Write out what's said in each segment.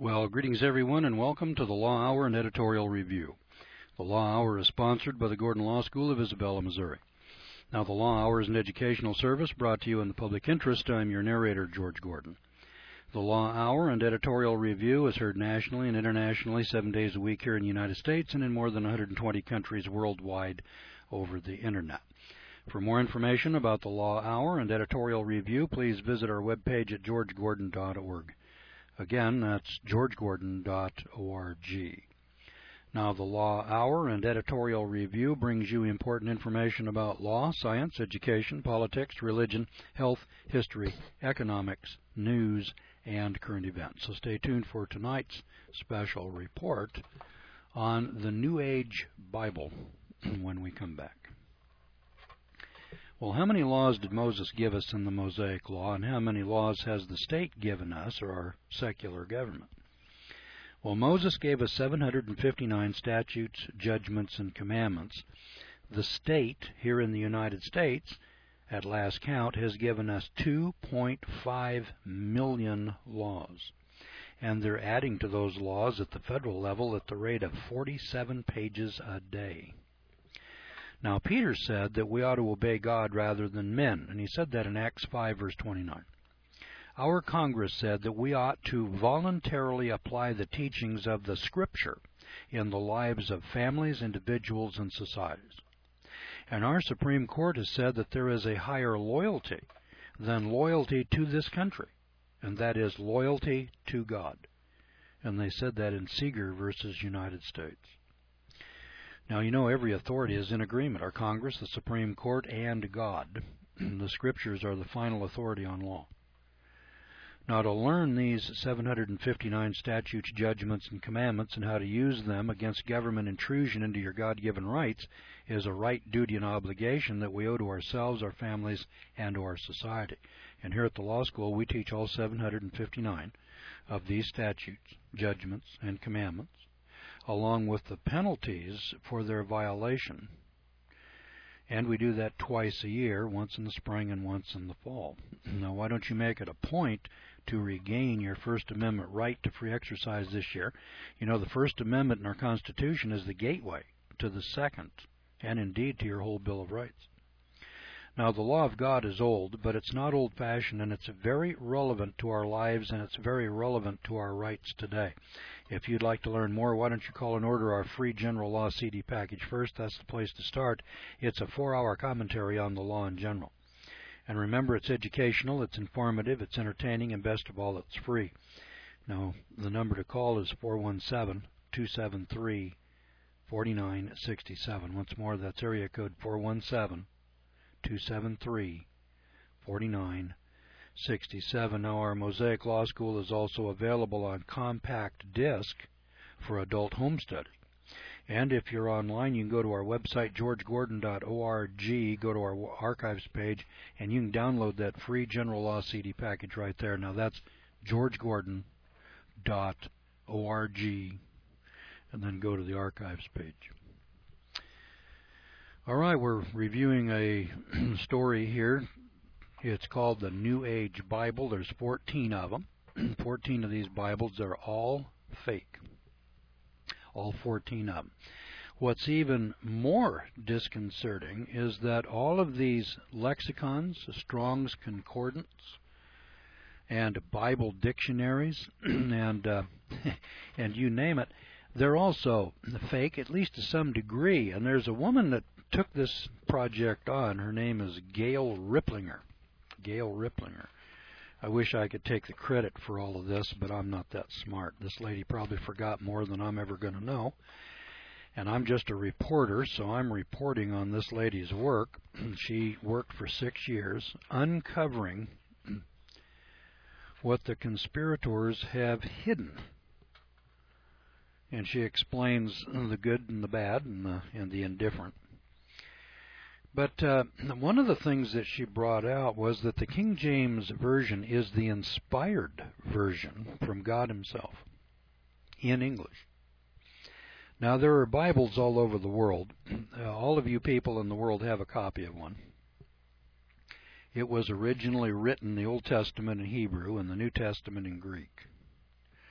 Well, greetings everyone, and welcome to the Law Hour and Editorial Review. The Law Hour is sponsored by the Gordon Law School of Isabella, Missouri. Now, the Law Hour is an educational service brought to you in the public interest. I'm your narrator, George Gordon. The Law Hour and Editorial Review is heard nationally and internationally 7 days a week here in the United States and in more than 120 countries worldwide over the Internet. For more information about the Law Hour and Editorial Review, please visit our webpage at georgegordon.org. Again, that's georgegordon.org. Now, the Law Hour and Editorial Review brings you important information about law, science, education, politics, religion, health, history, economics, news, and current events. So stay tuned for tonight's special report on the New Age Bible when we come back. Well, how many laws did Moses give us in the Mosaic Law, and how many laws has the state given us, or our secular government? Well, Moses gave us 759 statutes, judgments, and commandments. The state here in the United States, at last count, has given us 2.5 million laws. And they're adding to those laws at the federal level at the rate of 47 pages a day. Now, Peter said that we ought to obey God rather than men, and he said that in Acts 5, verse 29. Our Congress said that we ought to voluntarily apply the teachings of the Scripture in the lives of families, individuals, and societies. And our Supreme Court has said that there is a higher loyalty than loyalty to this country, and that is loyalty to God. And they said that in Seeger versus United States. Now, you know every authority is in agreement. Our Congress, the Supreme Court, and God. The Scriptures are the final authority on law. Now, to learn these 759 statutes, judgments, and commandments and how to use them against government intrusion into your God-given rights is a right, duty, and obligation that we owe to ourselves, our families, and to our society. And here at the law school, we teach all 759 of these statutes, judgments, and commandments, along with the penalties for their violation. And we do that twice a year, once in the spring and once in the fall. Now, why don't you make it a point to regain your First Amendment right to free exercise this year? You know, the First Amendment in our Constitution is the gateway to the Second, and indeed to your whole Bill of Rights. Now, the law of God is old, but it's not old-fashioned, and it's very relevant to our lives, and it's very relevant to our rights today. If you'd like to learn more, why don't you call and order our free General Law CD package first? That's the place to start. It's a 4-hour commentary on the law in general. And remember, it's educational, it's informative, it's entertaining, and best of all, it's free. Now, the number to call is 417-273-4967. Once more, that's area code 417-273-4967. Now, our Mosaic Law School is also available on compact disc for adult home study. And if you're online, you can go to our website, georgegordon.org, go to our archives page, and you can download that free General Law CD package right there. Now, that's georgegordon.org, and then go to the archives page. All right, we're reviewing a story here. It's called the New Age Bible. There's 14 of them. 14 of these Bibles are all fake. All 14 of them. What's even more disconcerting is that all of these lexicons, Strong's Concordance, and Bible dictionaries, and you name it, they're also fake, at least to some degree. And there's a woman that took this project on. Her name is Gail Riplinger. Gail Riplinger. I wish I could take the credit for all of this, but I'm not that smart. This lady probably forgot more than I'm ever going to know. And I'm just a reporter, so I'm reporting on this lady's work. She worked for 6 years uncovering what the conspirators have hidden. And she explains the good and the bad and the indifferent. But one of the things that she brought out was that the King James Version is the inspired version from God Himself in English. Now, there are Bibles all over the world. All of you people in the world have a copy of one. It was originally written, the Old Testament in Hebrew and the New Testament in Greek.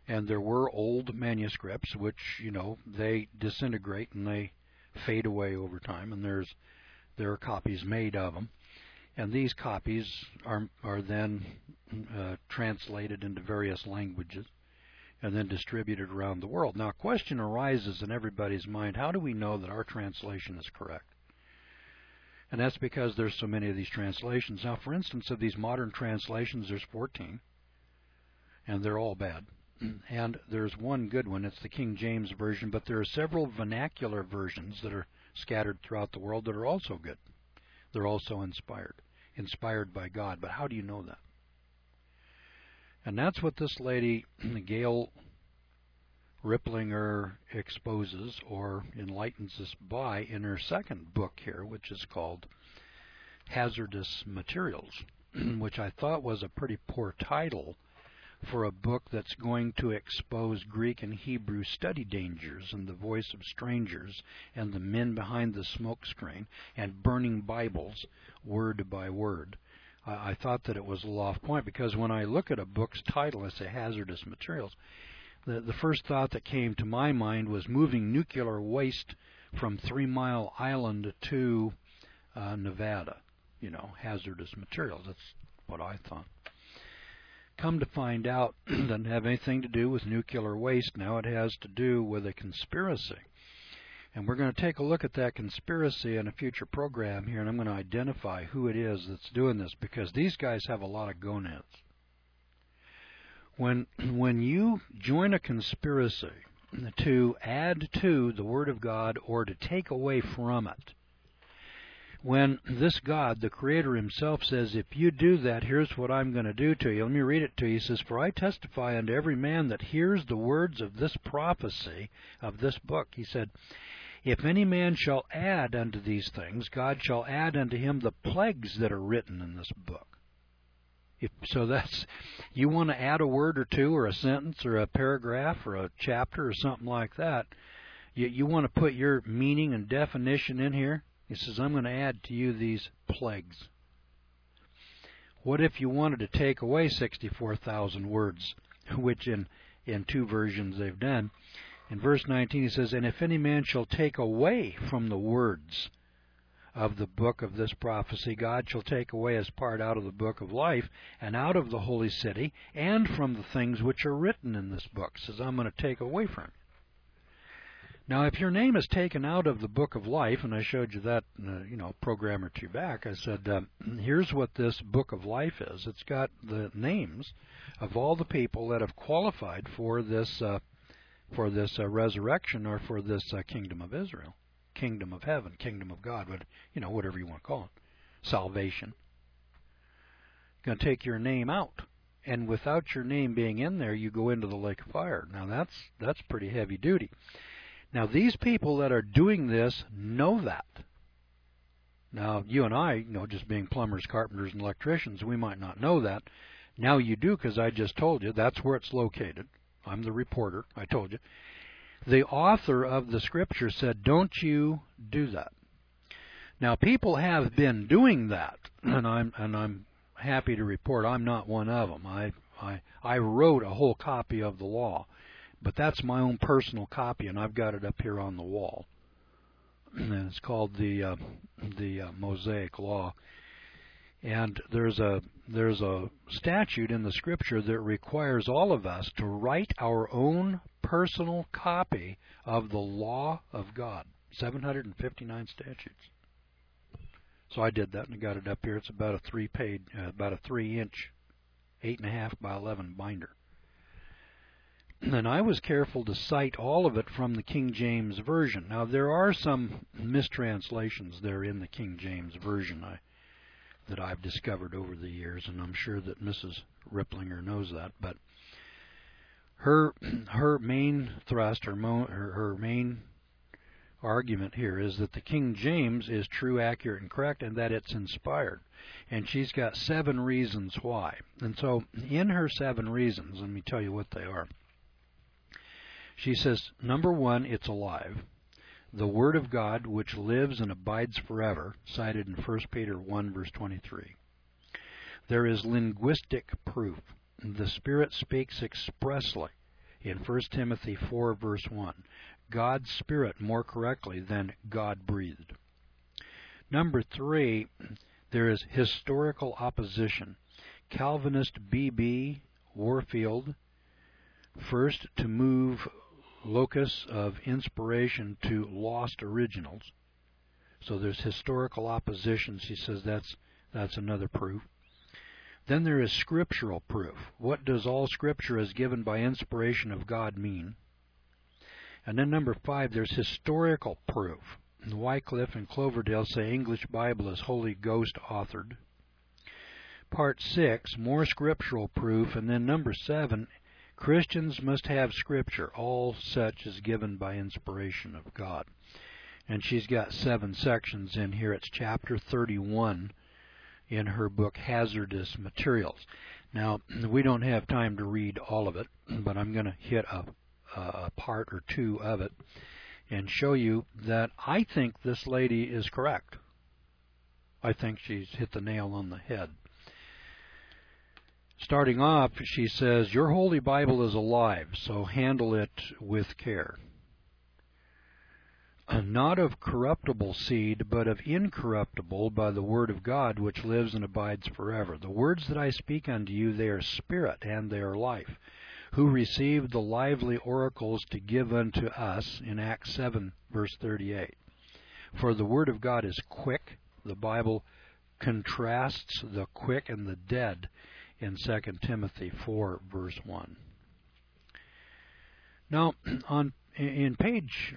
And there were old manuscripts which, they disintegrate and they fade away over time, and there are copies made of them. And these copies are then translated into various languages and then distributed around the world. Now, a question arises in everybody's mind: how do we know that our translation is correct? And that's because there's so many of these translations. Now, for instance, of these modern translations, there's 14, and they're all bad. And there's one good one. It's the King James Version, but there are several vernacular versions that are scattered throughout the world that are also good. They're also inspired by God. But how do you know that? And that's what this lady, Gail Riplinger, exposes or enlightens us by in her second book here, which is called Hazardous Materials, which I thought was a pretty poor title for a book that's going to expose Greek and Hebrew study dangers and the voice of strangers and the men behind the smoke screen and burning Bibles word by word. I thought that it was a little off point, because when I look at a book's title, I say Hazardous Materials, the first thought that came to my mind was moving nuclear waste from 3 Mile Island to Nevada. Hazardous materials. That's what I thought. Come to find out, it doesn't have anything to do with nuclear waste now. It has to do with a conspiracy. And we're going to take a look at that conspiracy in a future program here, and I'm going to identify who it is that's doing this, because these guys have a lot of gonads. When you join a conspiracy to add to the Word of God or to take away from it, when this God, the Creator Himself, says, if you do that, here's what I'm going to do to you. Let me read it to you. He says, for I testify unto every man that hears the words of this prophecy of this book. He said, if any man shall add unto these things, God shall add unto him the plagues that are written in this book. So that's, you want to add a word or two or a sentence or a paragraph or a chapter or something like that, you want to put your meaning and definition in here. He says, I'm going to add to you these plagues. What if you wanted to take away 64,000 words, which in two versions they've done? In verse 19 he says, and if any man shall take away from the words of the book of this prophecy, God shall take away his part out of the book of life and out of the holy city and from the things which are written in this book. He says, I'm going to take away from it. Now, if your name is taken out of the book of life, and I showed you that, program or two back, I said, here's what this book of life is. It's got the names of all the people that have qualified for this resurrection or for this kingdom of Israel, kingdom of heaven, kingdom of God, whatever you want to call it, salvation. Going to take your name out, and without your name being in there, you go into the lake of fire. Now, that's pretty heavy duty. Now, these people that are doing this know that. Now, you and I, just being plumbers, carpenters, and electricians, we might not know that. Now you do, because I just told you that's where it's located. I'm the reporter. I told you. The author of the scripture said, don't you do that. Now, people have been doing that, and I'm happy to report I'm not one of them. I wrote a whole copy of the law. But that's my own personal copy, and I've got it up here on the wall. And it's called the Mosaic Law. And there's a statute in the Scripture that requires all of us to write our own personal copy of the law of God. 759 statutes. So I did that, and I got it up here. It's about a 3-inch, 8.5 by 11 binder. And I was careful to cite all of it from the King James Version. Now, there are some mistranslations there in the King James Version that I've discovered over the years, and I'm sure that Mrs. Riplinger knows that. But her main thrust, her main argument here is that the King James is true, accurate, and correct, and that it's inspired. And she's got 7 reasons why. And so in her 7 reasons, let me tell you what they are. She says, number 1, it's alive. The Word of God, which lives and abides forever, cited in 1 Peter 1, verse 23. There is linguistic proof. The Spirit speaks expressly in 1 Timothy 4, verse 1. God's Spirit more correctly than God breathed. Number 3, there is historical opposition. Calvinist B.B. Warfield, first to move locus of inspiration to lost originals. So there's historical opposition. She says that's another proof. Then there is scriptural proof. What does all Scripture as given by inspiration of God mean? And then number 5, there's historical proof. Wycliffe and Cloverdale say English Bible is Holy Ghost authored. Part 6, more scriptural proof. And then number 7, Christians must have Scripture. All such is given by inspiration of God. And she's got 7 sections in here. It's chapter 31 in her book Hazardous Materials. Now, we don't have time to read all of it, but I'm going to hit a part or two of it and show you that I think this lady is correct. I think she's hit the nail on the head. Starting off, she says, your Holy Bible is alive, so handle it with care. Not of corruptible seed, but of incorruptible, by the word of God, which lives and abides forever. The words that I speak unto you, they are spirit, and they are life. Who received the lively oracles to give unto us, in Acts 7, verse 38. For the word of God is quick. The Bible contrasts the quick and the dead in 2 Timothy 4, verse 1. Now, on page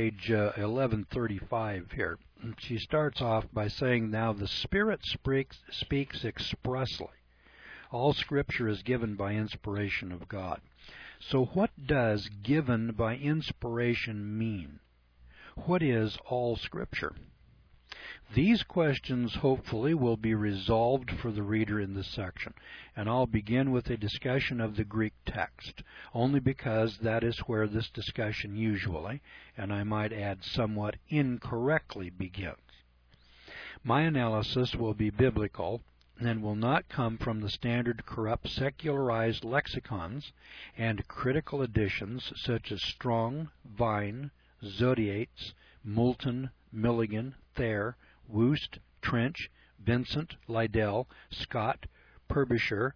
1135 here, she starts off by saying, now the Spirit speaks expressly. All Scripture is given by inspiration of God. So what does given by inspiration mean? What is all Scripture? These questions, hopefully, will be resolved for the reader in this section, and I'll begin with a discussion of the Greek text, only because that is where this discussion usually, and I might add somewhat incorrectly, begins. My analysis will be biblical and will not come from the standard corrupt secularized lexicons and critical editions such as Strong, Vine, Zodiates, Moulton, Milligan, Thayer, Woost, Trench, Vincent, Liddell, Scott, Perbisher,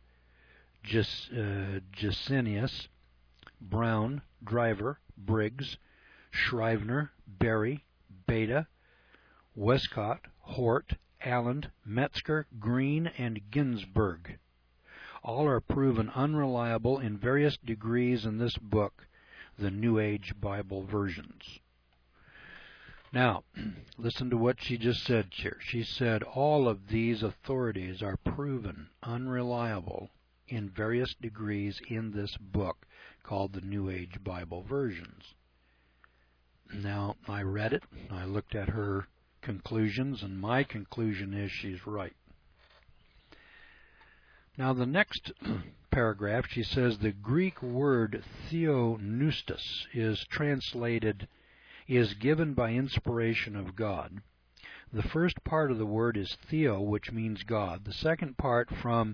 Gesenius, Brown, Driver, Briggs, Scrivener, Berry, Beta, Westcott, Hort, Allen, Metzger, Green, and Ginsburg. All are proven unreliable in various degrees in this book, the New Age Bible Versions. Now, listen to what she just said here. She said all of these authorities are proven unreliable in various degrees in this book called the New Age Bible Versions. Now, I read it, I looked at her conclusions, and my conclusion is she's right. Now, the next paragraph, she says the Greek word theopneustos is given by inspiration of God. The first part of the word is theo, which means God. The second part from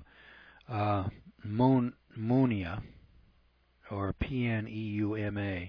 monia, or Pneuma,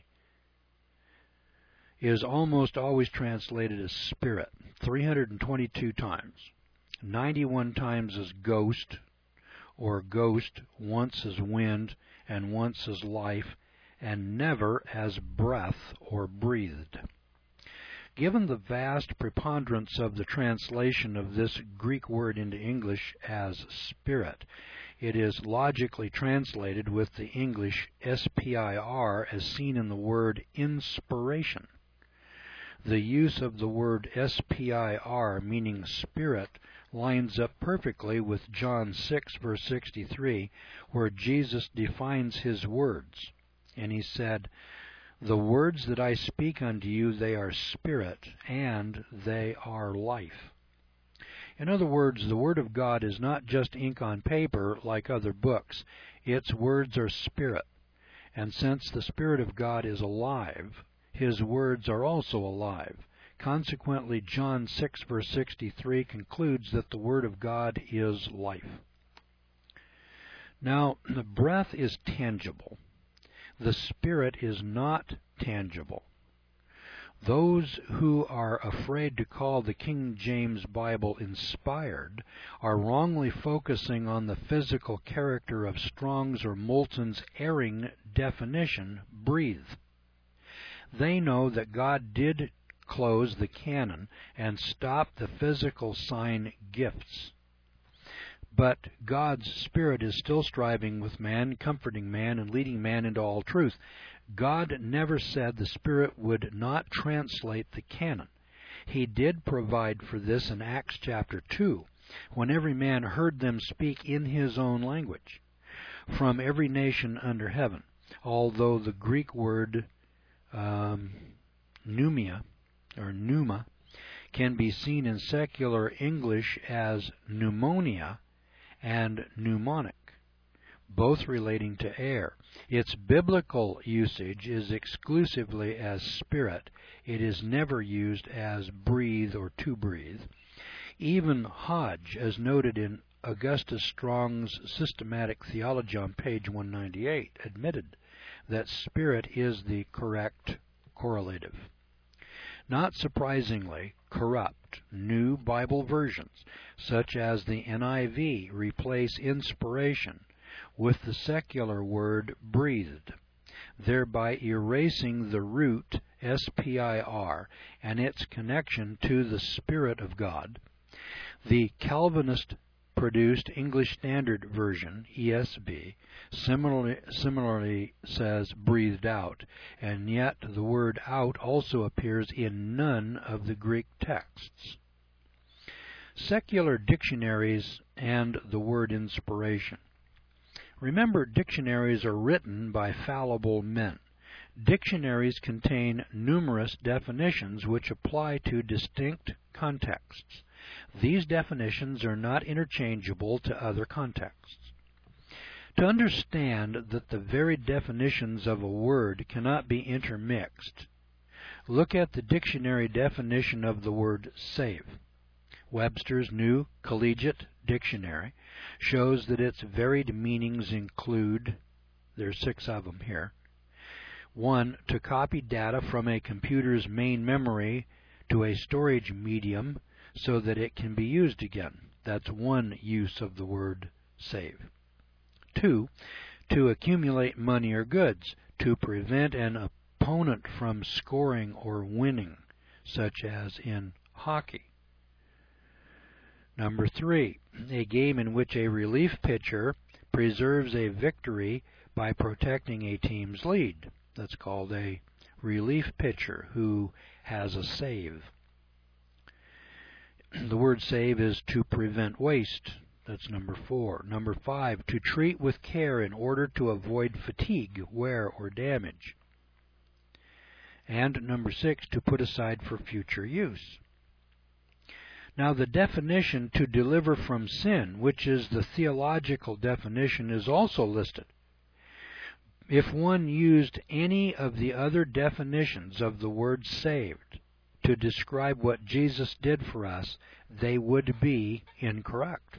is almost always translated as spirit, 322 times. 91 times as ghost, or ghost, once as wind, and once as life, and never as breath or breathed. Given the vast preponderance of the translation of this Greek word into English as spirit, it is logically translated with the English spir as seen in the word inspiration. The use of the word spir, meaning spirit, lines up perfectly with John 6, verse 63, where Jesus defines his words. And he said, the words that I speak unto you, they are spirit, and they are life. In other words, the Word of God is not just ink on paper like other books. Its words are spirit. And since the Spirit of God is alive, His words are also alive. Consequently, John 6, verse 63 concludes that the Word of God is life. Now, the breath is tangible. The Spirit is not tangible. Those who are afraid to call the King James Bible inspired are wrongly focusing on the physical character of Strong's or Moulton's erring definition, breathe. They know that God did close the canon and stop the physical sign gifts. But God's Spirit is still striving with man, comforting man, and leading man into all truth. God never said the Spirit would not translate the canon. He did provide for this in Acts chapter 2, when every man heard them speak in his own language, from every nation under heaven, although the Greek word pneuma can be seen in secular English as pneumonia and pneumonic, both relating to air. Its biblical usage is exclusively as spirit. It is never used as breathe or to breathe. Even Hodge, as noted in Augustus Strong's Systematic Theology on page 198, admitted that spirit is the correct correlative. Not surprisingly, corrupt new Bible versions, such as the NIV, replace inspiration with the secular word breathed, thereby erasing the root S-P-I-R and its connection to the Spirit of God. The Calvinist-produced English Standard Version, ESV, similarly says breathed out, and yet the word out also appears in none of the Greek texts. Secular dictionaries and the word inspiration. Remember, dictionaries are written by fallible men. Dictionaries contain numerous definitions which apply to distinct contexts. These definitions are not interchangeable to other contexts. To understand that the very definitions of a word cannot be intermixed, look at the dictionary definition of the word save. Webster's New Collegiate Dictionary shows that its varied meanings include, there's 6 of them here, 1. To copy data from a computer's main memory to a storage medium so that it can be used again. That's one use of the word save. 2. To accumulate money or goods, to prevent an opponent from scoring or winning, such as in hockey. Number 3, a game in which a relief pitcher preserves a victory by protecting a team's lead. That's called a relief pitcher who has a save. The word save is to prevent waste. That's number 4. Number 5, to treat with care in order to avoid fatigue, wear, or damage. And number 6, to put aside for future use. Now the definition to deliver from sin, which is the theological definition, is also listed. If one used any of the other definitions of the word saved to describe what Jesus did for us, they would be incorrect.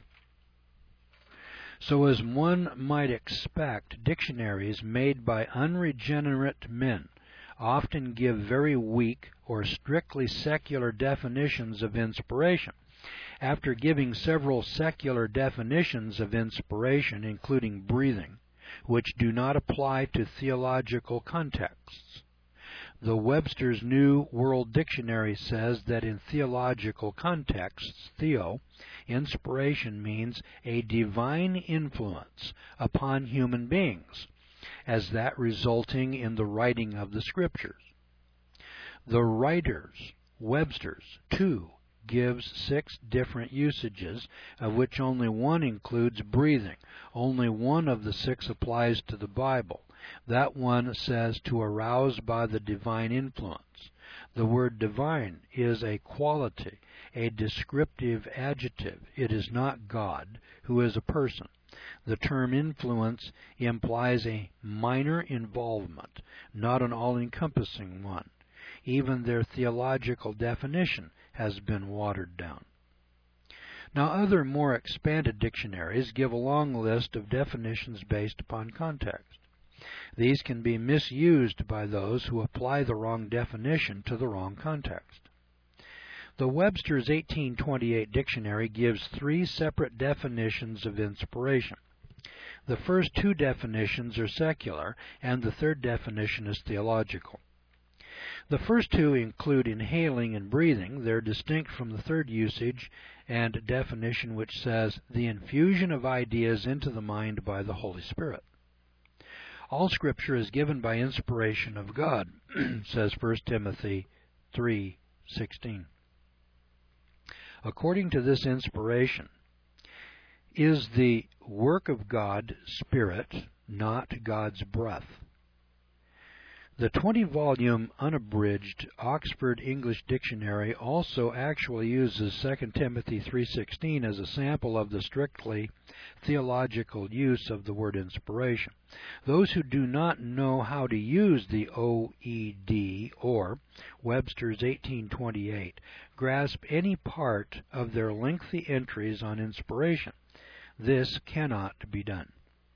So as one might expect, dictionaries made by unregenerate men often give very weak or strictly secular definitions of inspiration. After giving several secular definitions of inspiration, including breathing, which do not apply to theological contexts, the Webster's New World Dictionary says that in theological contexts, theo, inspiration means a divine influence upon human beings, as that resulting in the writing of the Scriptures. The writers, Webster's, too, gives 6 different usages, of which only one includes breathing. Only one of the 6 applies to the Bible. That one says to arouse by the divine influence. The word divine is a quality, a descriptive adjective. It is not God, who is a person. The term influence implies a minor involvement, not an all-encompassing one. Even their theological definition has been watered down. Now, other more expanded dictionaries give a long list of definitions based upon context. These can be misused by those who apply the wrong definition to the wrong context. The Webster's 1828 dictionary gives 3 separate definitions of inspiration. The first 2 definitions are secular, and the third definition is theological. The first 2 include inhaling and breathing. They're distinct from the third usage and definition, which says the infusion of ideas into the mind by the Holy Spirit. All Scripture is given by inspiration of God, says 1 Timothy 3:16. According to this inspiration, is the work of God spirit, not God's breath? The 20-volume unabridged Oxford English Dictionary also actually uses 2 Timothy 3:16 as a sample of the strictly theological use of the word inspiration. Those who do not know how to use the OED, or Webster's 1828, grasp any part of their lengthy entries on inspiration. This cannot be done.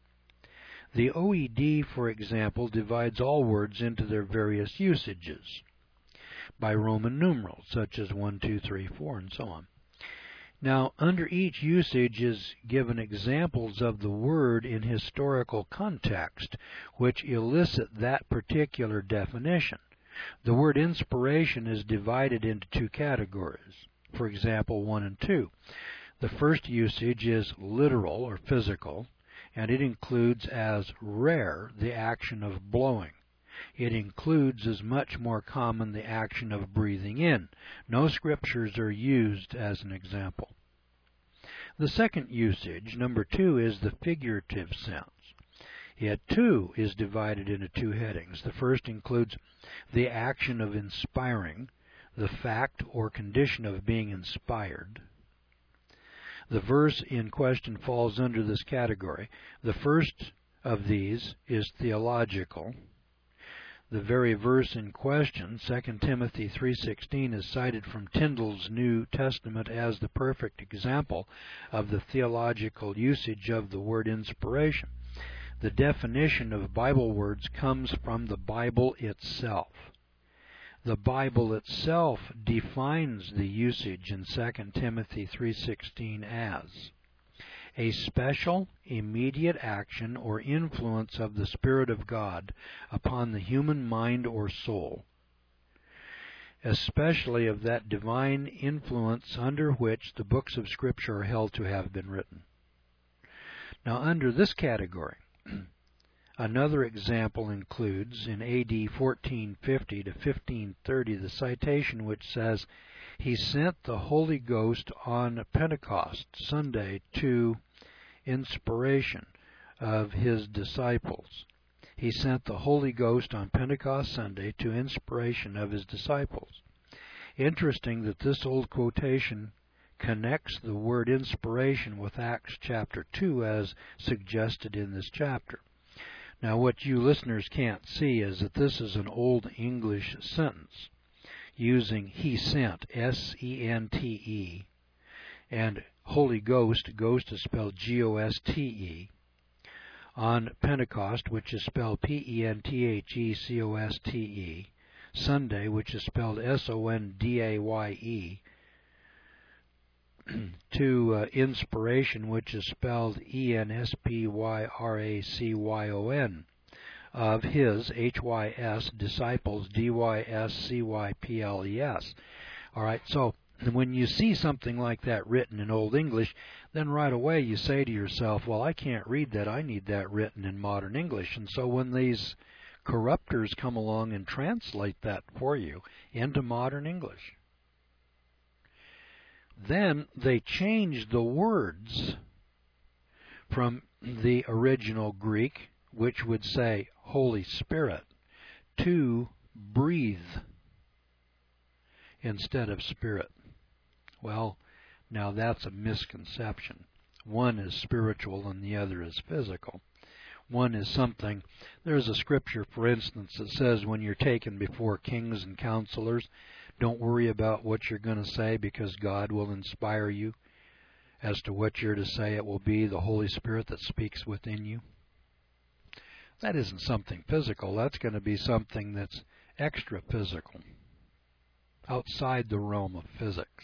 The OED, for example, divides all words into their various usages by Roman numerals, such as 1, 2, 3, 4, and so on. Now, under each usage is given examples of the word in historical context, which elicit that particular definition. The word inspiration is divided into 2 categories. For example, 1 and 2. The first usage is literal or physical, and it includes as rare the action of blowing. It includes as much more common the action of breathing in. No scriptures are used as an example. The second usage, number 2, is the figurative sense. It too is divided into 2 headings. The first includes the action of inspiring, the fact or condition of being inspired. The verse in question falls under this category. The first of these is theological. The very verse in question, 2 Timothy 3:16, is cited from Tyndall's New Testament as the perfect example of the theological usage of the word inspiration. The definition of Bible words comes from the Bible itself. The Bible itself defines the usage in 2 Timothy 3:16 as a special, immediate action or influence of the Spirit of God upon the human mind or soul, especially of that divine influence under which the books of Scripture are held to have been written. Now, under this category, another example includes, in A.D. 1450 to 1530, the citation which says, "He sent the Holy Ghost on Pentecost Sunday to inspiration of His disciples." He sent the Holy Ghost on Pentecost Sunday to inspiration of His disciples. Interesting that this old quotation connects the word inspiration with Acts chapter 2 as suggested in this chapter. Now, what you listeners can't see is that this is an Old English sentence using He sent, S-E-N-T-E, and Holy Ghost, ghost is spelled G-O-S-T-E, on Pentecost, which is spelled P-E-N-T-H-E-C-O-S-T-E, Sunday, which is spelled S-O-N-D-A-Y-E, to inspiration, which is spelled E-N-S-P-Y-R-A-C-Y-O-N, of His, H-Y-S, disciples, D-Y-S-C-Y-P-L-E-S. All right, so when you see something like that written in Old English, then right away you say to yourself, well, I can't read that. I need that written in modern English. And so when these corruptors come along and translate that for you into modern English, then they change the words from the original Greek, which would say Holy Spirit, to breathe instead of spirit. Well, now that's a misconception. One is spiritual and the other is physical. One is something, there's a scripture, for instance, that says when you're taken before kings and counselors, don't worry about what you're going to say because God will inspire you as to what you're to say. It will be the Holy Spirit that speaks within you. that isn't something physical. That's going to be something that's extra physical, outside the realm of physics.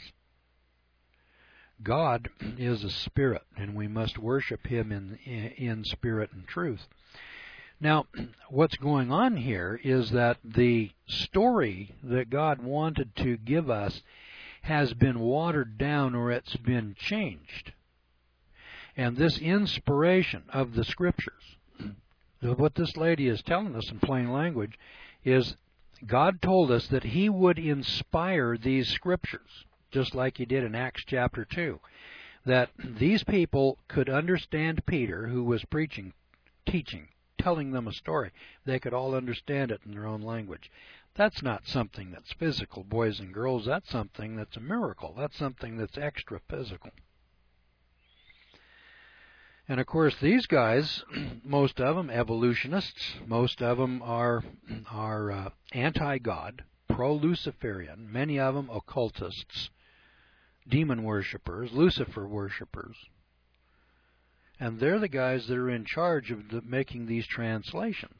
God is a spirit, and we must worship him in spirit and truth. Now, what's going on here is that the story that God wanted to give us has been watered down, or it's been changed. And this inspiration of the Scriptures, what this lady is telling us in plain language, is God told us that he would inspire these Scriptures, just like he did in Acts chapter 2, that these people could understand Peter, who was preaching, teaching, telling them a story. They could all understand it in their own language. That's not something that's physical, boys and girls. That's something that's a miracle. That's something that's extra physical. And of course, these guys, most of them evolutionists, most of them are anti-God, pro-Luciferian, many of them occultists, demon worshippers, Lucifer worshippers. And they're the guys that are in charge of making these translations.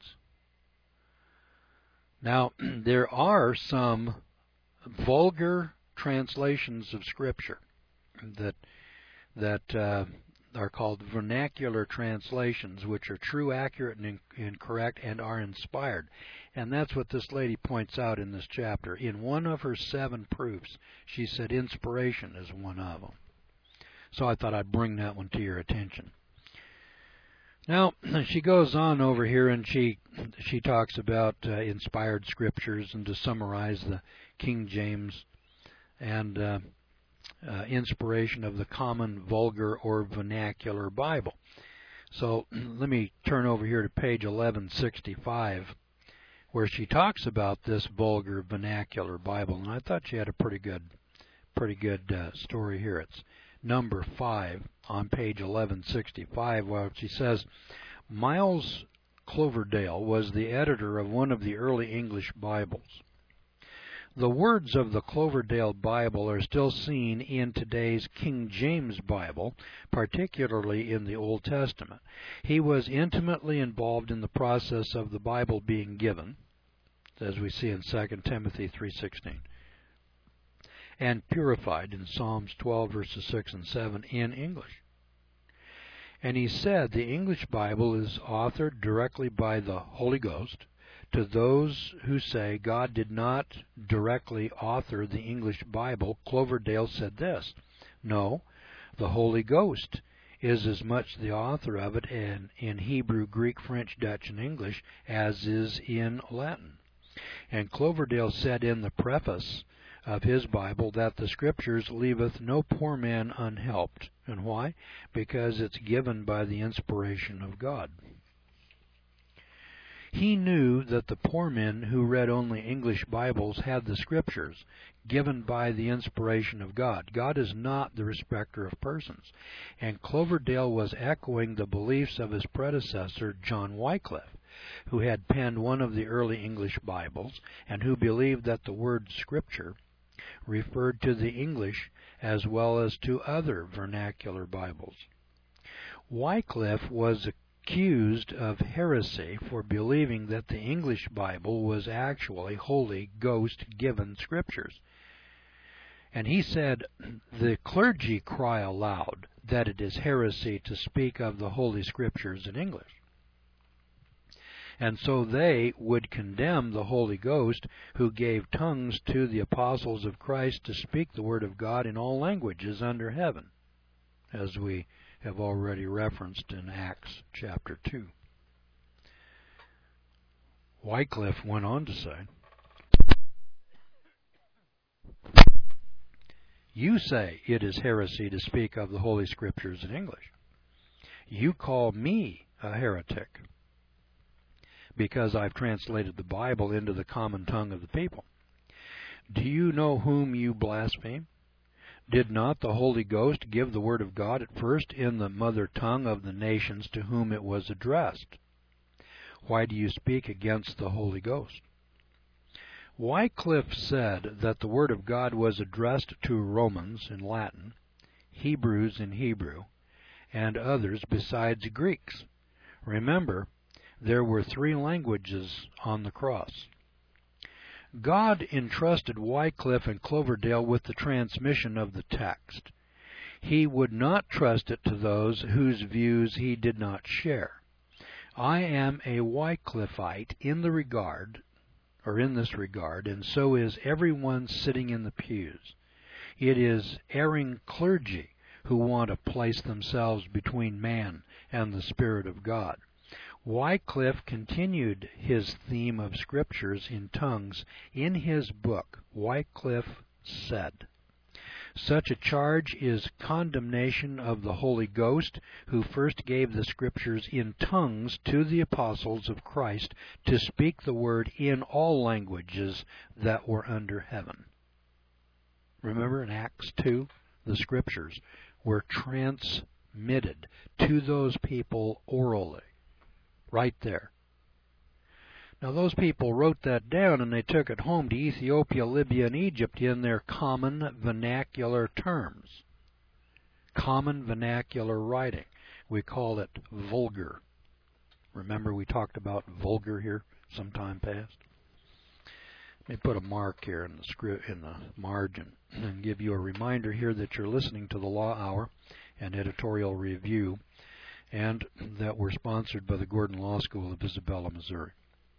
Now, there are some vulgar translations of Scripture that are called vernacular translations, which are true, accurate, and correct, and are inspired. And that's what this lady points out in this chapter. In one of her 7 proofs, she said inspiration is one of them. So I thought I'd bring that one to your attention. Now, she goes on over here, and she talks about inspired scriptures, and to summarize the King James and inspiration of the common, vulgar, or vernacular Bible. So let me turn over here to page 1165, where she talks about this vulgar, vernacular Bible, and I thought she had a pretty good story here. It's number 5 on page 1165, where she says, Miles Cloverdale was the editor of one of the early English Bibles. The words of the Cloverdale Bible are still seen in today's King James Bible, particularly in the Old Testament. He was intimately involved in the process of the Bible being given, as we see in 2 Timothy 3:16. And purified in Psalms 12 verses 6 and 7 in English. And he said the English Bible is authored directly by the Holy Ghost. To those who say God did not directly author the English Bible, Cloverdale said this: no, the Holy Ghost is as much the author of it in Hebrew, Greek, French, Dutch, and English as is in Latin. And Cloverdale said in the preface of his Bible that the Scriptures leaveth no poor man unhelped. And why? Because it's given by the inspiration of God. He knew that the poor men who read only English Bibles had the Scriptures given by the inspiration of God. God is not the respecter of persons. And Cloverdale was echoing the beliefs of his predecessor, John Wycliffe, who had penned one of the early English Bibles, and who believed that the word Scripture referred to the English as well as to other vernacular Bibles. Wycliffe was accused of heresy for believing that the English Bible was actually Holy Ghost-given Scriptures. And he said, the clergy cry aloud that it is heresy to speak of the Holy Scriptures in English. And so they would condemn the Holy Ghost, who gave tongues to the apostles of Christ to speak the Word of God in all languages under heaven, as we have already referenced in Acts chapter 2. Wycliffe went on to say, you say it is heresy to speak of the Holy Scriptures in English. You call me a heretic because I've translated the Bible into the common tongue of the people. Do you know whom you blaspheme? Did not the Holy Ghost give the Word of God at first in the mother tongue of the nations to whom it was addressed? Why do you speak against the Holy Ghost? Wycliffe said that the Word of God was addressed to Romans in Latin, Hebrews in Hebrew, and others besides Greeks. Remember there were 3 languages on the cross. God entrusted Wycliffe and Cloverdale with the transmission of the text. He would not trust it to those whose views he did not share. I am a Wycliffite in this regard, and so is everyone sitting in the pews. It is erring clergy who want to place themselves between man and the Spirit of God. Wycliffe continued his theme of scriptures in tongues in his book, Wycliffe Said. Such a charge is condemnation of the Holy Ghost, who first gave the scriptures in tongues to the apostles of Christ to speak the word in all languages that were under heaven. Remember in Acts 2, the scriptures were transmitted to those people orally. Right there. Now those people wrote that down and they took it home to Ethiopia, Libya, and Egypt in their common vernacular terms. Common vernacular writing. We call it vulgar. Remember we talked about vulgar here some time past? Let me put a mark here in the margin and give you a reminder here that you're listening to the Law Hour and Editorial Review, and that we're sponsored by the Gordon Law School of Isabella, Missouri.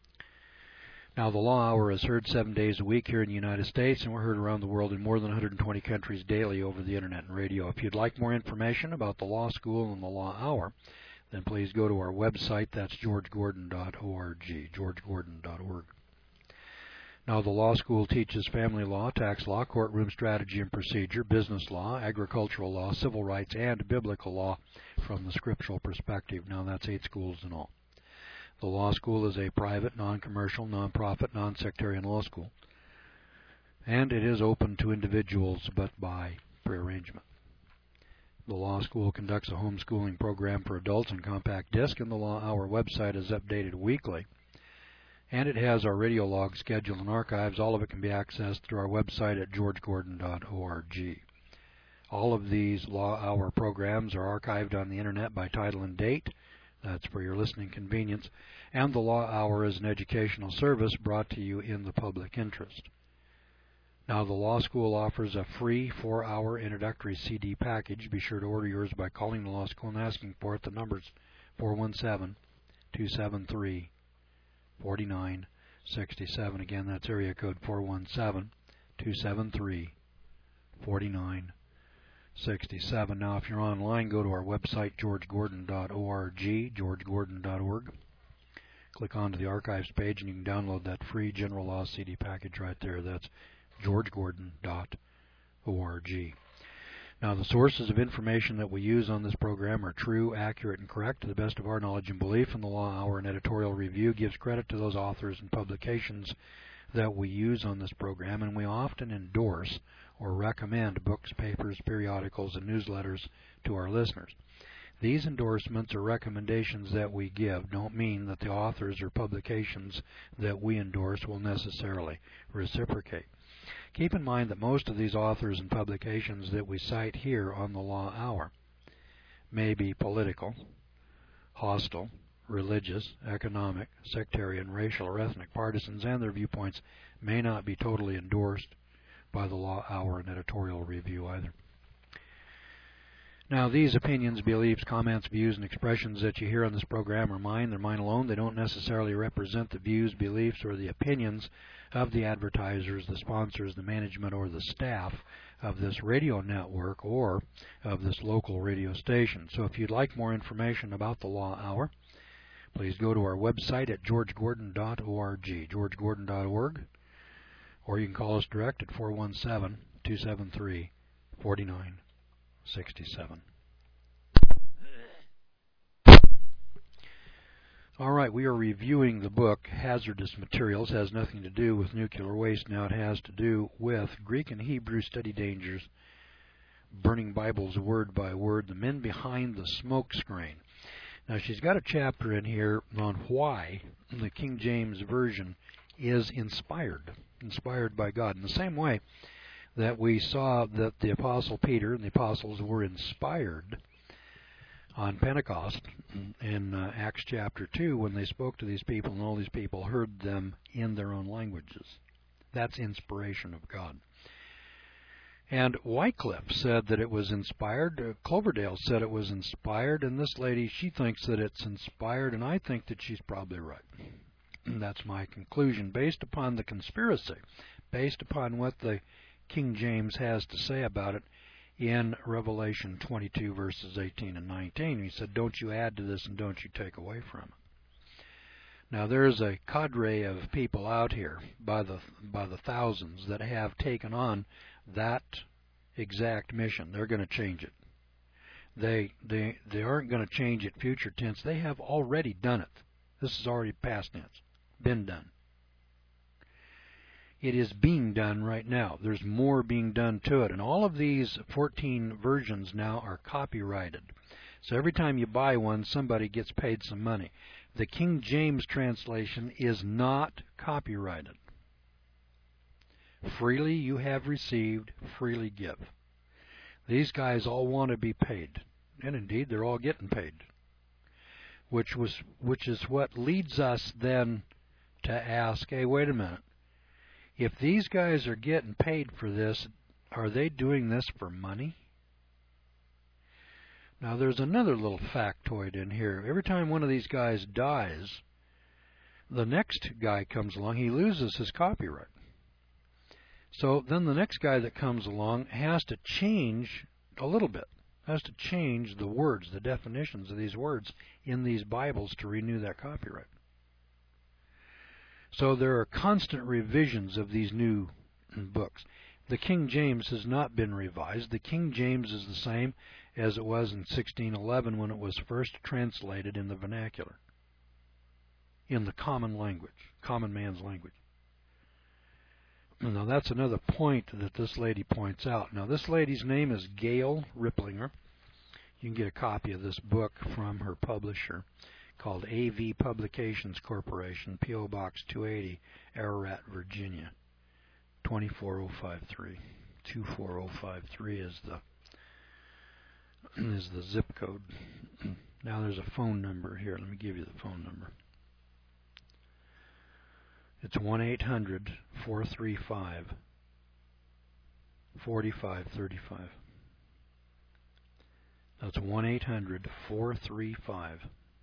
Now, the Law Hour is heard 7 days a week here in the United States, and we're heard around the world in more than 120 countries daily over the Internet and radio. If you'd like more information about the Law School and the Law Hour, then please go to our website. That's georgegordon.org, georgegordon.org. Now, the law school teaches family law, tax law, courtroom strategy and procedure, business law, agricultural law, civil rights, and biblical law from the scriptural perspective. Now, that's 8 schools in all. The law school is a private, non-commercial, non-profit, non-sectarian law school, and it is open to individuals but by prearrangement. The law school conducts a homeschooling program for adults on compact disc, and the Law Hour website is updated weekly. And it has our radio log schedule and archives. All of it can be accessed through our website at georgegordon.org. All of these Law Hour programs are archived on the Internet by title and date. That's for your listening convenience. And the Law Hour is an educational service brought to you in the public interest. Now, the Law School offers a free 4-hour introductory CD package. Be sure to order yours by calling the Law School and asking for it. The number's 417-273-4967. Again, that's area code 417-273-4967. Now, if you're online, go to our website, georgegordon.org, georgegordon.org. Click onto the archives page, and you can download that free General Law CD package right there. That's georgegordon.org. Now, the sources of information that we use on this program are true, accurate, and correct to the best of our knowledge and belief, and the Law Hour and Editorial Review gives credit to those authors and publications that we use on this program, and we often endorse or recommend books, papers, periodicals, and newsletters to our listeners. These endorsements or recommendations that we give don't mean that the authors or publications that we endorse will necessarily reciprocate. Keep in mind that most of these authors and publications that we cite here on the Law Hour may be political, hostile, religious, economic, sectarian, racial, or ethnic partisans, and their viewpoints may not be totally endorsed by the Law Hour and Editorial Review either. Now, these opinions, beliefs, comments, views, and expressions that you hear on this program are mine. They're mine alone. They don't necessarily represent the views, beliefs, or the opinions of the advertisers, the sponsors, the management, or the staff of this radio network or of this local radio station. So if you'd like more information about the Law Hour, please go to our website at georgegordon.org, georgegordon.org, or you can call us direct at 417-273-4967. All right, we are reviewing the book Hazardous Materials. It has nothing to do with nuclear waste now. It has to do with Greek and Hebrew study dangers, burning Bibles word by word, the men behind the smoke screen. Now, she's got a chapter in here on why the King James Version is inspired by God. In the same way that we saw that the Apostle Peter and the apostles were inspired on Pentecost in Acts chapter 2 when they spoke to these people, and all these people heard them in their own languages. That's inspiration of God. And Wycliffe said that it was inspired. Cloverdale said it was inspired, and this lady, she thinks that it's inspired, and I think that she's probably right. And that's my conclusion, based upon the conspiracy, based upon what the King James has to say about it in Revelation 22, verses 18 and 19. He said, don't you add to this and don't you take away from it. Now, there's a cadre of people out here by the thousands that have taken on that exact mission. They're going to change it. They aren't going to change it future tense. They have already done it. This is already past tense. Been done. It is being done right now. There's more being done to it. And all of these 14 versions now are copyrighted. So every time you buy one, somebody gets paid some money. The King James translation is not copyrighted. Freely you have received, freely give. These guys all want to be paid. And indeed, they're all getting paid. Which is what leads us then to ask, hey, wait a minute. If these guys are getting paid for this, are they doing this for money? Now, there's another little factoid in here. Every time one of these guys dies, the next guy comes along, he loses his copyright. So then the next guy that comes along has to change a little bit, has to change the words, the definitions of these words in these Bibles to renew that copyright. So there are constant revisions of these new books. The King James has not been revised. The King James is the same as it was in 1611 when it was first translated in the vernacular, in the common language, common man's language. Now that's another point that this lady points out. Now this lady's name is Gail Ripplinger. You can get a copy of this book from her publisher, called AV Publications Corporation, P.O. Box 280, Ararat, Virginia, 24053. 24053 is the zip code. Now there's a phone number here. Let me give you the phone number. It's 1-800-435-4535. That's 1-800-435-4535.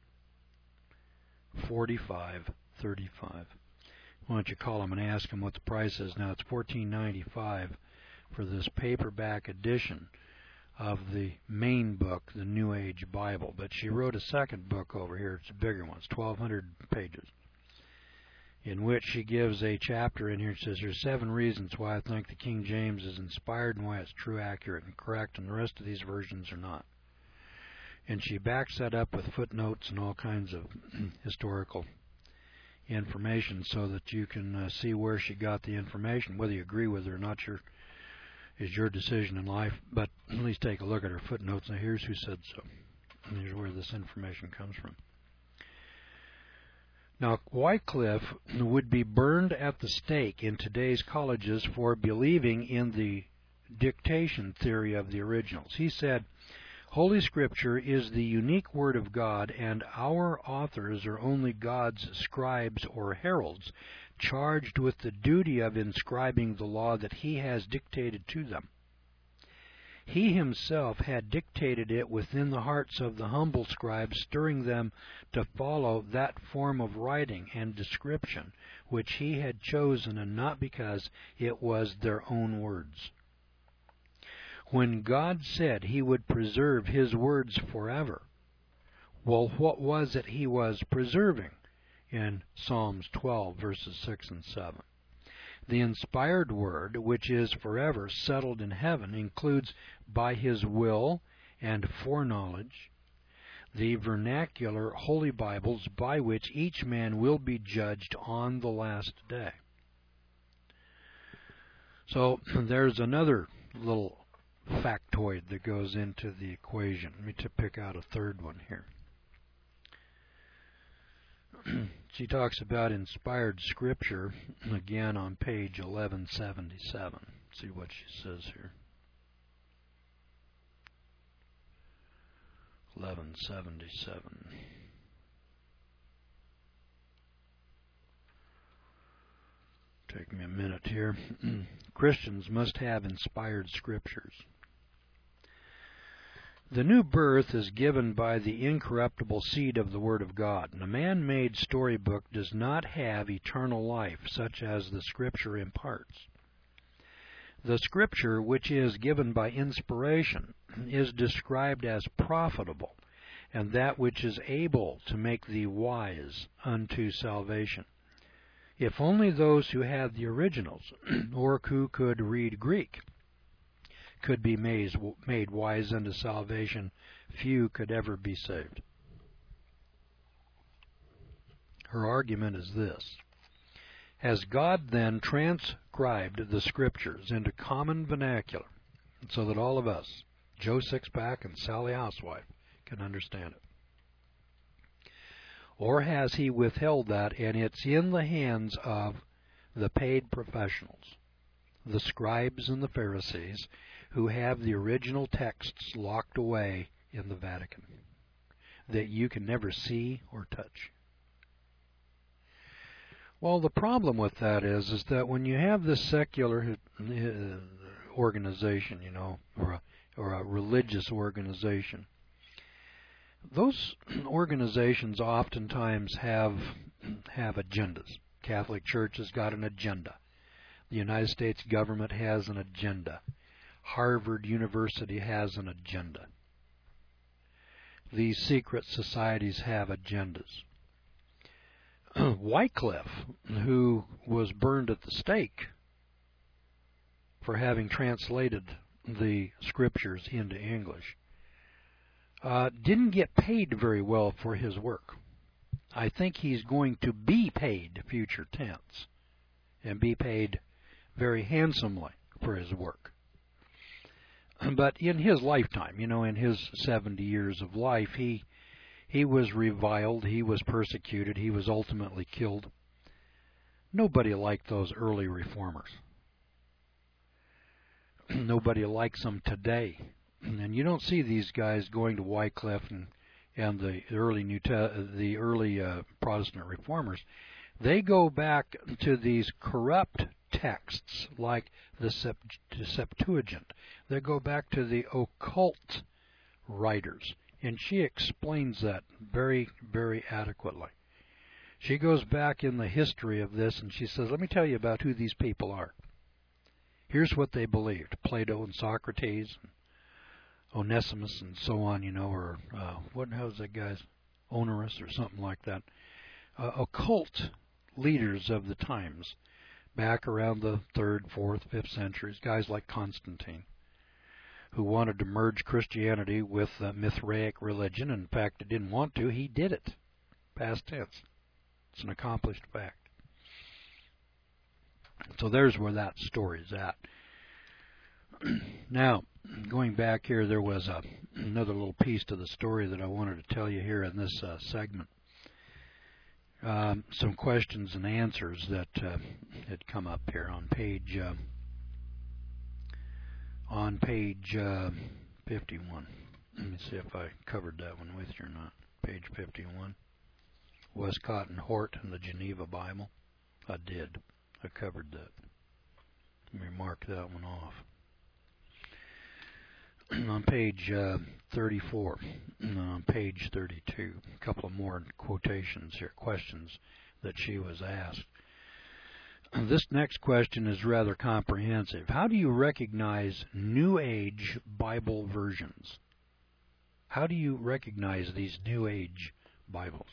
Why don't you call them and ask them what the price is? Now it's $14.95 for this paperback edition of the main book, the New Age Bible. But she wrote a second book over here. It's a bigger one. It's 1,200 pages, in which she gives a chapter in here. It says there's 7 reasons why I think the King James is inspired and why it's true, accurate, and correct, and the rest of these versions are not. And she backs that up with footnotes and all kinds of historical information so that you can see where she got the information. Whether you agree with her or not is your decision in life, but at least take a look at her footnotes. Now here's who said so. And here's where this information comes from. Now, Wycliffe would be burned at the stake in today's colleges for believing in the dictation theory of the originals. He said, Holy Scripture is the unique Word of God, and our authors are only God's scribes or heralds, charged with the duty of inscribing the law that He has dictated to them. He Himself had dictated it within the hearts of the humble scribes, stirring them to follow that form of writing and description which He had chosen, and not because it was their own words. When God said He would preserve His words forever, well, what was it He was preserving in Psalms 12, verses 6 and 7? The inspired word, which is forever settled in heaven, includes by His will and foreknowledge the vernacular Holy Bibles by which each man will be judged on the last day. So there's another little factoid that goes into the equation. Let me pick out a third one here. She talks about inspired scripture again on page 1177. Let's see what she says here. 1177. Take me a minute here. Christians must have inspired scriptures. The new birth is given by the incorruptible seed of the Word of God, and a man-made storybook does not have eternal life, such as the Scripture imparts. The Scripture, which is given by inspiration, is described as profitable, and that which is able to make thee wise unto salvation. If only those who had the originals, or who could read Greek, could be made wise unto salvation, few could ever be saved. Her argument is this. Has God then transcribed the Scriptures into common vernacular so that all of us, Joe Sixpack and Sally Housewife, can understand it? Or has He withheld that, and it's in the hands of the paid professionals, the scribes and the Pharisees, who have the original texts locked away in the Vatican that you can never see or touch? Well, the problem with that is that when you have this secular organization, or a religious organization, those organizations oftentimes have agendas. Catholic Church has got an agenda. The United States government has an agenda. Harvard University has an agenda. These secret societies have agendas. Wycliffe, who was burned at the stake for having translated the Scriptures into English, didn't get paid very well for his work. I think he's going to be paid, future tense, and be paid very handsomely for his work. But in his lifetime, in his 70 years of life, he was reviled, he was persecuted, he was ultimately killed. Nobody liked those early reformers. Nobody likes them today. And you don't see these guys going to Wycliffe and the early Protestant reformers. They go back to these corrupt texts like the Septuagint. They go back to the occult writers, and she explains that very, very adequately. She goes back in the history of this, and she says, let me tell you about who these people are. Here's what they believed. Plato and Socrates, and Onesimus, and so on, or what the hell is that guy's? Onerus or something like that. Occult leaders of the times, back around the 3rd, 4th, 5th centuries, guys like Constantine, who wanted to merge Christianity with Mithraic religion. In fact, he didn't want to. He did it. Past tense. It's an accomplished fact. So there's where that story's at. Now, going back here, there was another little piece to the story that I wanted to tell you here in this segment. Some questions and answers that had come up here on page 51. Let me see if I covered that one with you or not. Page 51. Westcott and Hort and the Geneva Bible. I did. I covered that. Let me mark that one off. On page 34, on page 32, a couple of more quotations here, questions that she was asked. This next question is rather comprehensive. How do you recognize New Age Bible versions? How do you recognize these New Age Bibles?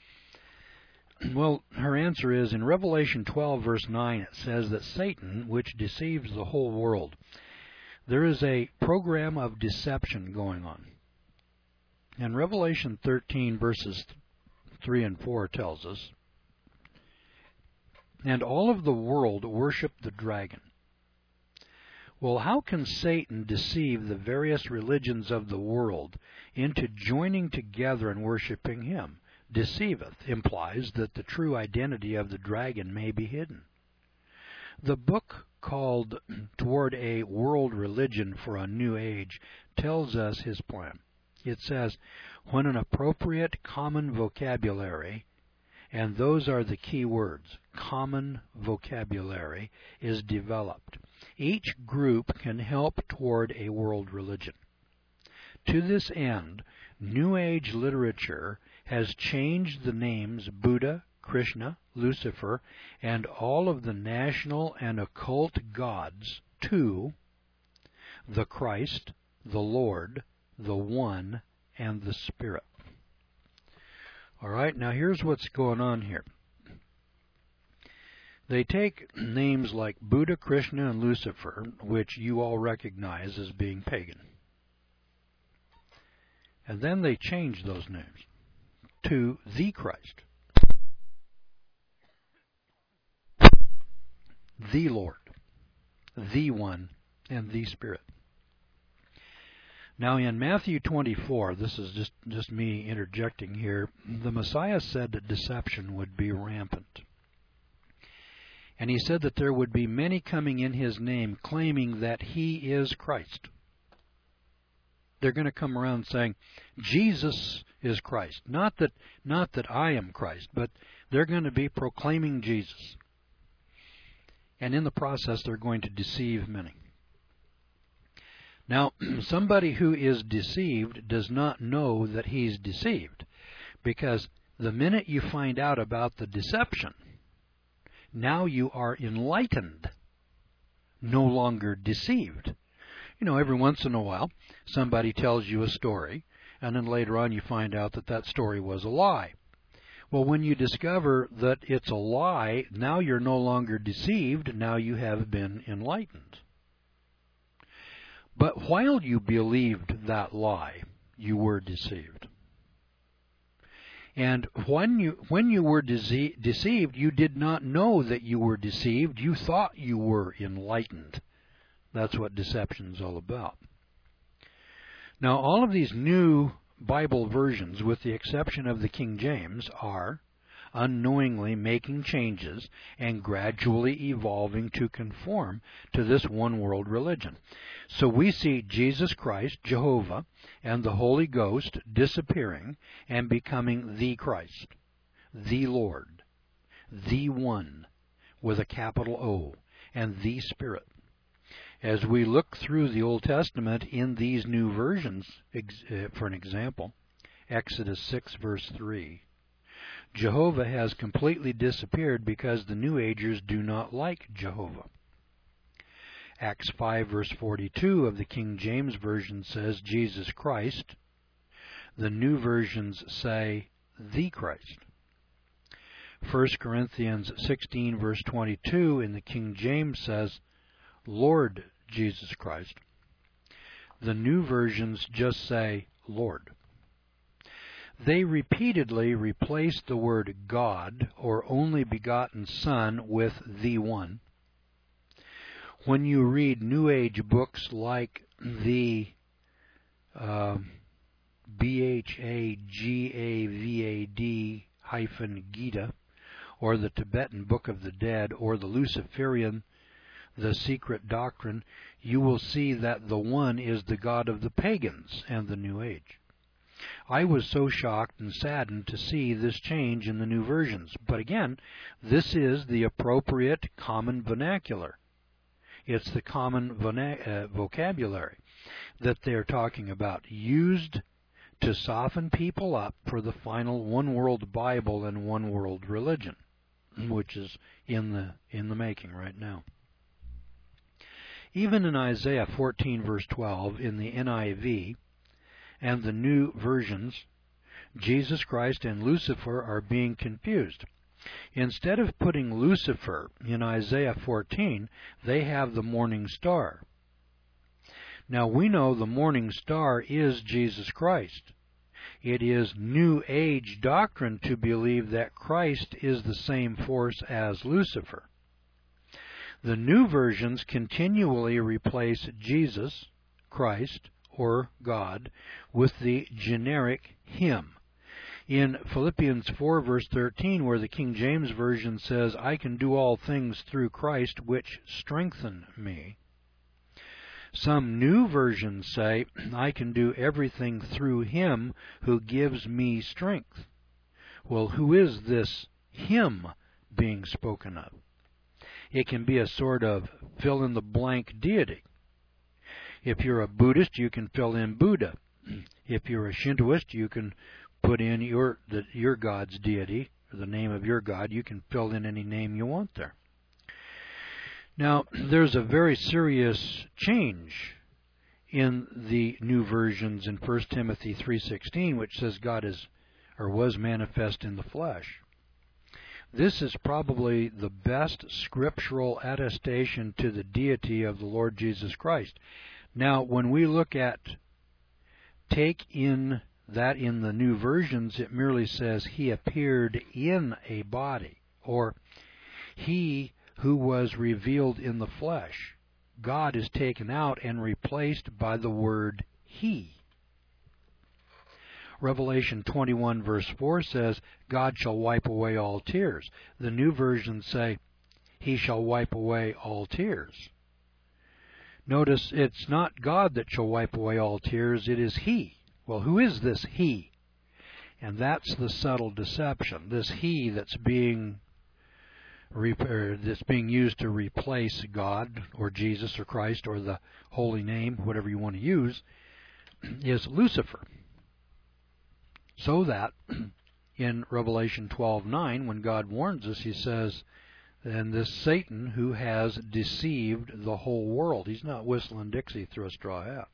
Well, her answer is in Revelation 12, verse 9, it says that Satan, which deceives the whole world, there is a program of deception going on. And Revelation 13, verses 3 and 4 tells us, and all of the world worship the dragon. Well, how can Satan deceive the various religions of the world into joining together and worshiping him? Deceiveth implies that the true identity of the dragon may be hidden. The book called Toward a World Religion for a New Age tells us his plan. It says, when an appropriate common vocabulary, and those are the key words, common vocabulary, is developed, each group can help toward a world religion. To this end, New Age literature has changed the names Buddha, Krishna, Lucifer, and all of the national and occult gods to the Christ, the Lord, the One, and the Spirit. All right, now here's what's going on here. They take names like Buddha, Krishna, and Lucifer, which you all recognize as being pagan, and then they change those names to the Christ, the Lord, the One, and the Spirit. Now in Matthew 24, this is just me interjecting here, the Messiah said that deception would be rampant. And he said that there would be many coming in his name claiming that he is Christ. They're going to come around saying, Jesus is Christ. Not that I am Christ, but they're going to be proclaiming Jesus. And in the process, they're going to deceive many. Now, somebody who is deceived does not know that he's deceived, because the minute you find out about the deception, now you are enlightened, no longer deceived. You know, every once in a while, somebody tells you a story, and then later on you find out that that story was a lie. Well, when you discover that it's a lie, now you're no longer deceived, now you have been enlightened. But while you believed that lie, you were deceived. And when you were deceived, you did not know that you were deceived. You thought you were enlightened. That's what deception is all about. Now, all of these new Bible versions, with the exception of the King James, are unknowingly making changes and gradually evolving to conform to this one world religion. So we see Jesus Christ, Jehovah, and the Holy Ghost disappearing and becoming the Christ, the Lord, the One, with a capital O, and the Spirit. As we look through the Old Testament in these new versions, for an example, Exodus 6 verse 3, Jehovah has completely disappeared because the New Agers do not like Jehovah. Acts 5 verse 42 of the King James Version says Jesus Christ. The new versions say the Christ. 1 Corinthians 16 verse 22 in the King James says Lord Jesus Christ. The new versions just say Lord. They repeatedly replace the word God or only begotten Son with the One. When you read New Age books like the Bhagavad-Gita, or the Tibetan Book of the Dead, or the Luciferian, The Secret Doctrine, you will see that the One is the God of the pagans and the New Age. I was so shocked and saddened to see this change in the new versions. But again, this is the appropriate common vernacular. It's the common vocabulary that they're talking about, used to soften people up for the final one-world Bible and one-world religion, which is in the making right now. Even in Isaiah 14 verse 12 in the NIV and the new versions, Jesus Christ and Lucifer are being confused. Instead of putting Lucifer in Isaiah 14, they have the morning star. Now we know the morning star is Jesus Christ. It is New Age doctrine to believe that Christ is the same force as Lucifer. The new versions continually replace Jesus, Christ, or God with the generic Him. In Philippians 4 verse 13, where the King James Version says, I can do all things through Christ which strengthen me, Some new versions say, I can do everything through Him who gives me strength. Well, who is this Him being spoken of? It can be a sort of fill-in-the-blank deity. If you're a Buddhist, you can fill in Buddha. If you're a Shintoist, you can put in your God's deity, or the name of your God. You can fill in any name you want there. Now, there's a very serious change in the new versions in 1 Timothy 3:16, which says God is or was manifest in the flesh. This is probably the best scriptural attestation to the deity of the Lord Jesus Christ. Now, when we look at take in that in the new versions, it merely says He appeared in a body, or He who was revealed in the flesh. God is taken out and replaced by the word He. Revelation 21 verse 4 says, God shall wipe away all tears. The new versions say, He shall wipe away all tears. Notice it's not God that shall wipe away all tears, it is He. Well, who is this He? And that's the subtle deception. This He that's being used to replace God or Jesus or Christ or the holy name, whatever you want to use, is Lucifer. So that in Revelation 12:9, when God warns us, He says, and this Satan who has deceived the whole world. He's not whistling Dixie through a straw hat.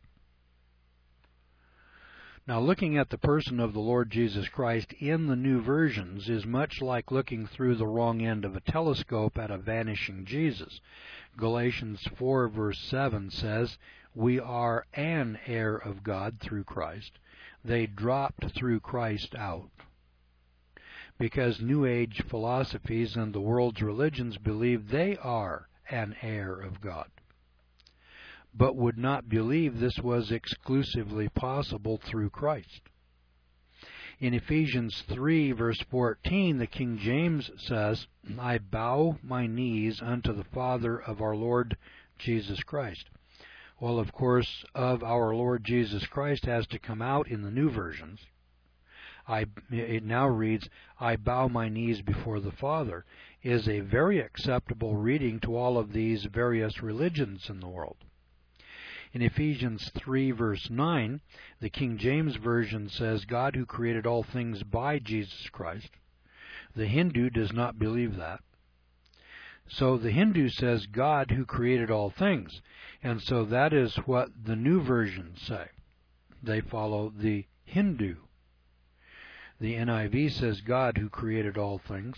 Now, looking at the person of the Lord Jesus Christ in the new versions is much like looking through the wrong end of a telescope at a vanishing Jesus. Galatians 4 verse 7 says, we are an heir of God through Christ. They dropped through Christ out. Because New Age philosophies and the world's religions believe they are an heir of God, but would not believe this was exclusively possible through Christ. In Ephesians 3 verse 14, the King James says, I bow my knees unto the Father of our Lord Jesus Christ. Well, of course, of our Lord Jesus Christ has to come out in the new versions. It now reads, I bow my knees before the Father, is a very acceptable reading to all of these various religions in the world. In Ephesians 3 verse 9, the King James Version says, God who created all things by Jesus Christ. The Hindu does not believe that. So the Hindu says God who created all things. And so that is what the new versions say. They follow the Hindu. The NIV says God who created all things.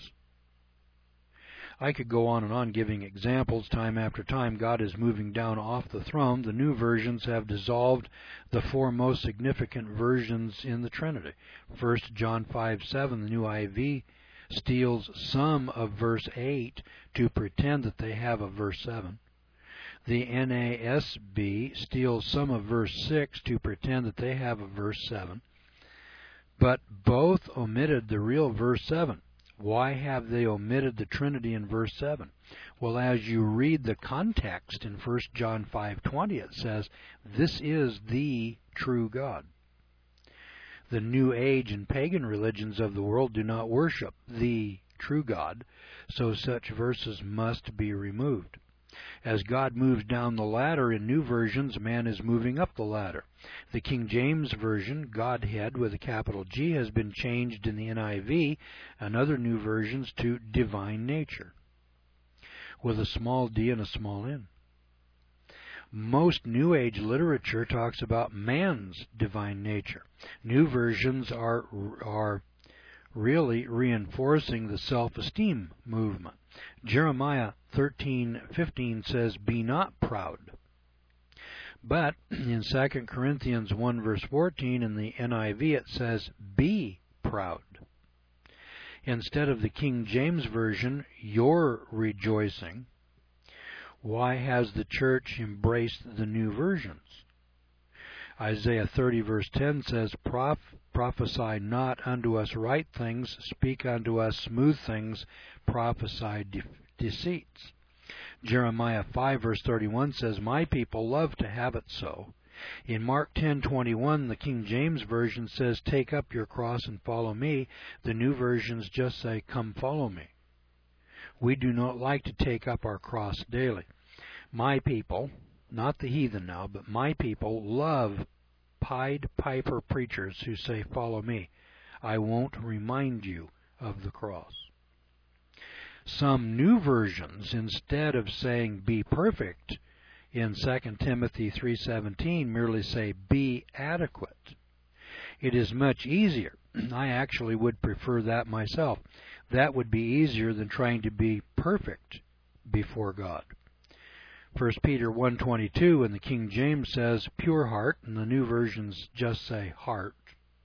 I could go on and on giving examples time after time. God is moving down off the throne. The new versions have dissolved the four most significant versions in the Trinity. 1 John 5:7, the new IV, steals some of verse 8 to pretend that they have a verse 7. The NASB steals some of verse 6 to pretend that they have a verse 7. But both omitted the real verse 7. Why have they omitted the Trinity in verse 7? Well, as you read the context in 1 John 5:20, it says, this is the true God. The New Age and pagan religions of the world do not worship the true God, so such verses must be removed. As God moves down the ladder in new versions, man is moving up the ladder. The King James Version, Godhead with a capital G, has been changed in the NIV and other new versions to divine nature, with a small d and a small n. Most New Age literature talks about man's divine nature. New versions are really reinforcing the self-esteem movement. Jeremiah 13:15 says, be not proud. But in 2 Corinthians 1 verse 14 in the NIV it says, be proud. Instead of the King James Version, you're rejoicing. Why has the church embraced the new versions? Isaiah 30 verse 10 says, prophesy not unto us right things, speak unto us smooth things, prophesy deceits. Jeremiah 5 verse 31 says, "My people love to have it so." In Mark 10:21, the King James Version says, "Take up your cross and follow me." The new versions just say, "Come follow me." We do not like to take up our cross daily. My people, not the heathen now, but my people love Pied Piper preachers who say, "Follow me. I won't remind you of the cross." Some new versions, instead of saying "be perfect," in 2 Timothy 3:17 merely say, "be adequate." It is much easier. I actually would prefer that myself. That would be easier than trying to be perfect before God. 1 Peter 1:22 in the King James says, "pure heart," and the new versions just say "heart."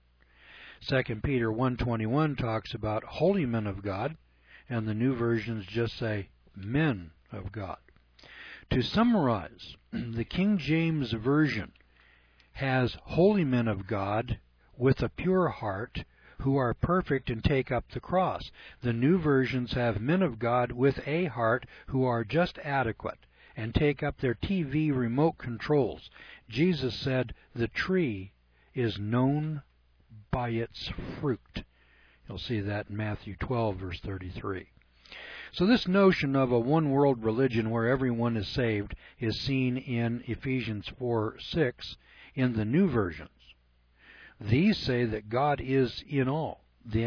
2 Peter 1:21 talks about holy men of God, and the new versions just say men of God. To summarize, the King James Version has holy men of God with a pure heart who are perfect and take up the cross. The new versions have men of God with a heart who are just adequate and take up their TV remote controls. Jesus said, "The tree is known by its fruit." You'll see that in Matthew 12, verse 33. So this notion of a one-world religion where everyone is saved is seen in Ephesians 4:6 in the new versions. These say that God is in all. The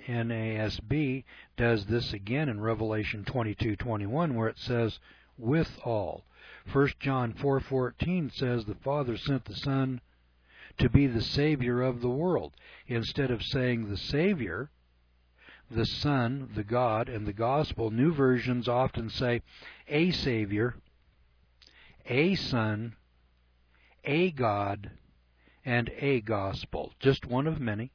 NASB does this again in Revelation 22:21, where it says, "with all." 1 John 4:14 says the Father sent the Son to be the Savior of the world. Instead of saying the Savior, the Son, the God, and the Gospel, new versions often say a Savior, a Son, a God, and a Gospel. Just one of many.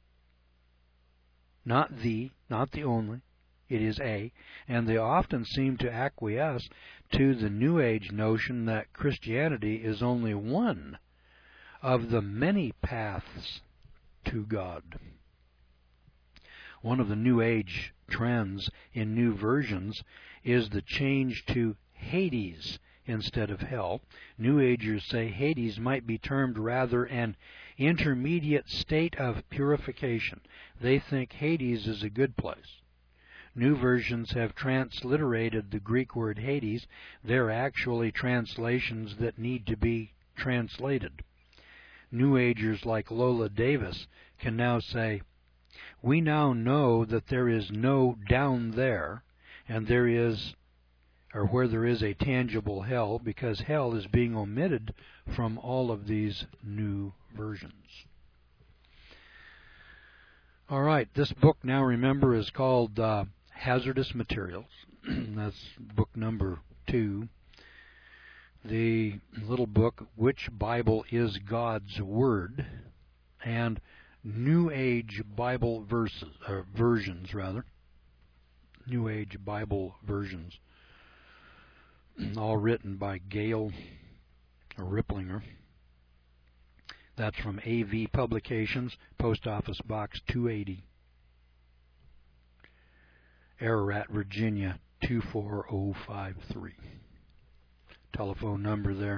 Not the only. It is a. And they often seem to acquiesce to the New Age notion that Christianity is only one of the many paths to God. One of the New Age trends in new versions is the change to Hades instead of hell. New Agers say Hades might be termed rather an intermediate state of purification. They think Hades is a good place. New versions have transliterated the Greek word Hades. They're actually translations that need to be translated. New Agers like Lola Davis can now say, "We now know that there is no down there, and there is, or where there is a tangible hell, because hell is being omitted from all of these new versions." All right, this book now, remember, is called Hazardous Materials. That's book number 2. The little book, Which Bible is God's Word? And New Age Bible versions. New Age Bible versions. All written by Gail Ripplinger. That's from AV Publications, Post Office Box 280, Ararat, Virginia 24053. Telephone number there,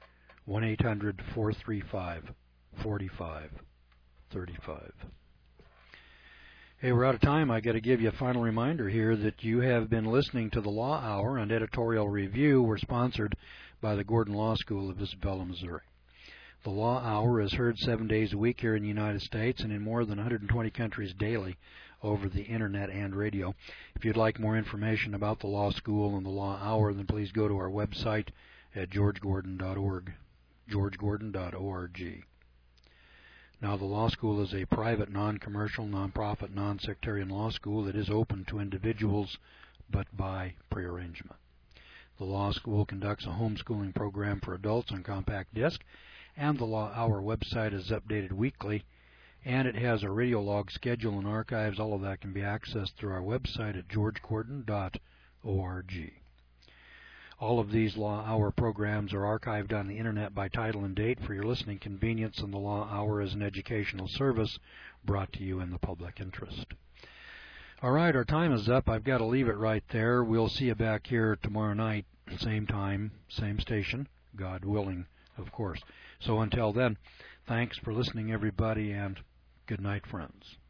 1-800-435-4535. Hey, we're out of time. I got to give you a final reminder here that you have been listening to the Law Hour and Editorial Review. We're sponsored by the Gordon Law School of Isabella, Missouri. The Law Hour is heard 7 days a week here in the United States and in more than 120 countries daily over the Internet and radio. If you'd like more information about the Law School and the Law Hour, then please go to our website at georgegordon.org, georgegordon.org. Now, the law school is a private, non-commercial, non-profit, non-sectarian law school that is open to individuals, but by prearrangement. The law school conducts a homeschooling program for adults on compact disc, and the Law Hour website is updated weekly, and it has a radio log schedule and archives. All of that can be accessed through our website at georgegordon.org. All of these Law Hour programs are archived on the Internet by title and date for your listening convenience, and the Law Hour is an educational service brought to you in the public interest. All right, our time is up. I've got to leave it right there. We'll see you back here tomorrow night the same time, same station, God willing, of course. So until then, thanks for listening, everybody, and good night, friends.